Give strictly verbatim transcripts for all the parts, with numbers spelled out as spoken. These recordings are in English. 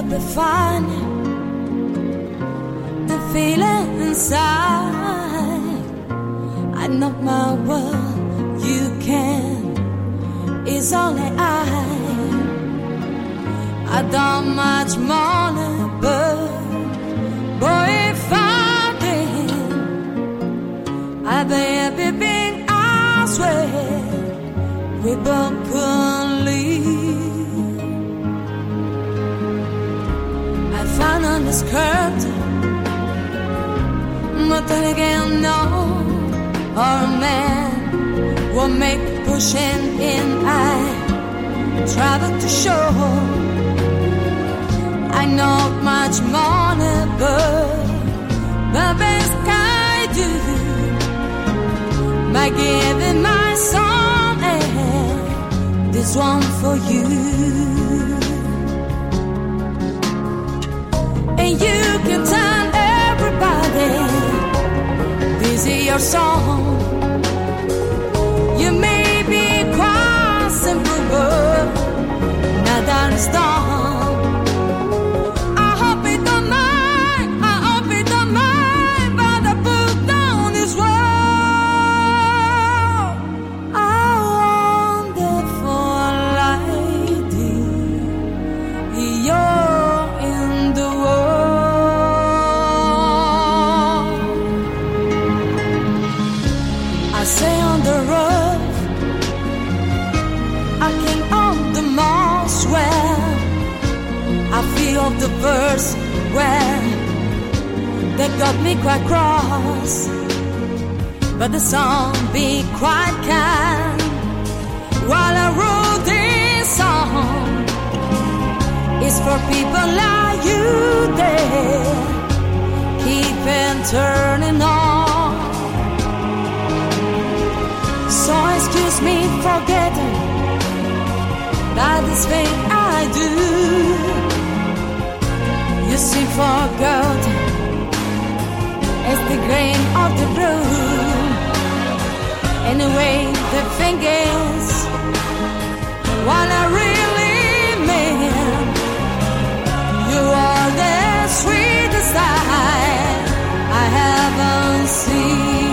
be fine. The feeling inside, I know my world, you can, is only I. I don't much more than bird, boy, if I did, I baby been, I swear, we both could leave. I found on this curtain, but then again, no, or a man will make pushing in. I travel to show I know much more than bird, the best I do by giving my song and this one for you. And you can tell everybody this is your song. You may be quite simple, but now that it's done. Say on the road, I came on the most where I feel the verse where they got me quite cross, but the song be quite kind. While I wrote this song, it's for people like you there, keeping turning on. So excuse me for getting that this thing I do. You see, forgotten as the grain of the blue. Anyway, the thing is, what I really mean, you are the sweetest I, I haven't seen.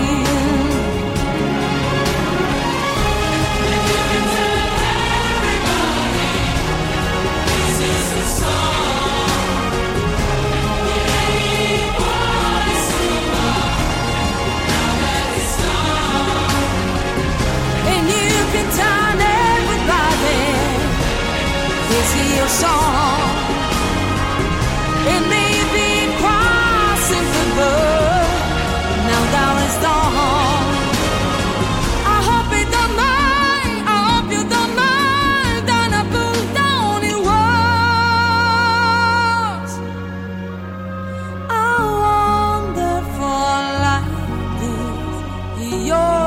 Your song, it may be quite simple, but now that it's done, I hope you don't mind, I hope you don't mind that I put down in words. I wonder for like this, your